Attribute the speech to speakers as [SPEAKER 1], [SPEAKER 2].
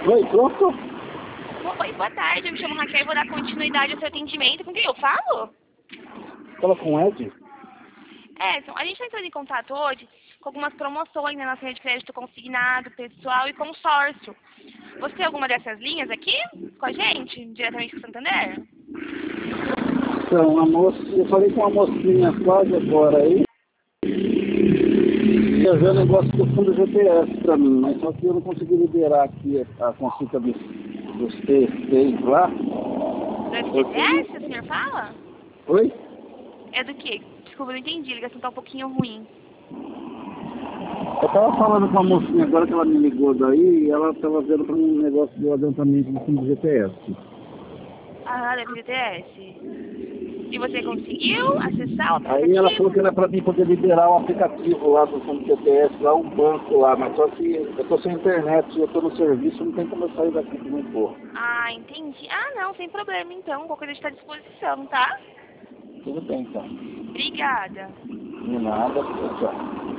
[SPEAKER 1] Oi, pronto?
[SPEAKER 2] Oi, boa tarde. Eu me chamo Raquel e vou dar continuidade ao seu atendimento. Com quem eu falo?
[SPEAKER 1] Fala com o Ed.
[SPEAKER 2] Edson, a gente está entrando em contato hoje com algumas promoções na nossa rede de crédito consignado, pessoal e consórcio. Você tem alguma dessas linhas aqui com a gente, diretamente com o Santander?
[SPEAKER 1] Então, eu falei com uma mocinha quase agora aí. Ia ver o negócio do fundo GPS para mim, mas só que eu não consegui liberar aqui a consulta dos T6 lá.
[SPEAKER 2] Do FGTS, o senhor fala?
[SPEAKER 1] Oi?
[SPEAKER 2] É do quê? Desculpa, eu não entendi. A ligação tá um pouquinho ruim.
[SPEAKER 1] Eu estava falando com a mocinha agora que ela me ligou daí e ela estava vendo para um negócio do adiantamento do fundo GPS.
[SPEAKER 2] Ah, do FGTS. E você conseguiu acessar o
[SPEAKER 1] Aí ela falou
[SPEAKER 2] aplicativo?
[SPEAKER 1] que era para mim poder liberar o aplicativo lá do fundo GPS, lá um banco lá, mas só que eu estou sem internet, eu estou no serviço, não tem como eu sair daqui que não for.
[SPEAKER 2] Ah, entendi. Ah, não, sem problema então. Qualquer coisa está à disposição, tá?
[SPEAKER 1] Tudo bem, então.
[SPEAKER 2] Obrigada.
[SPEAKER 1] De nada, tchau.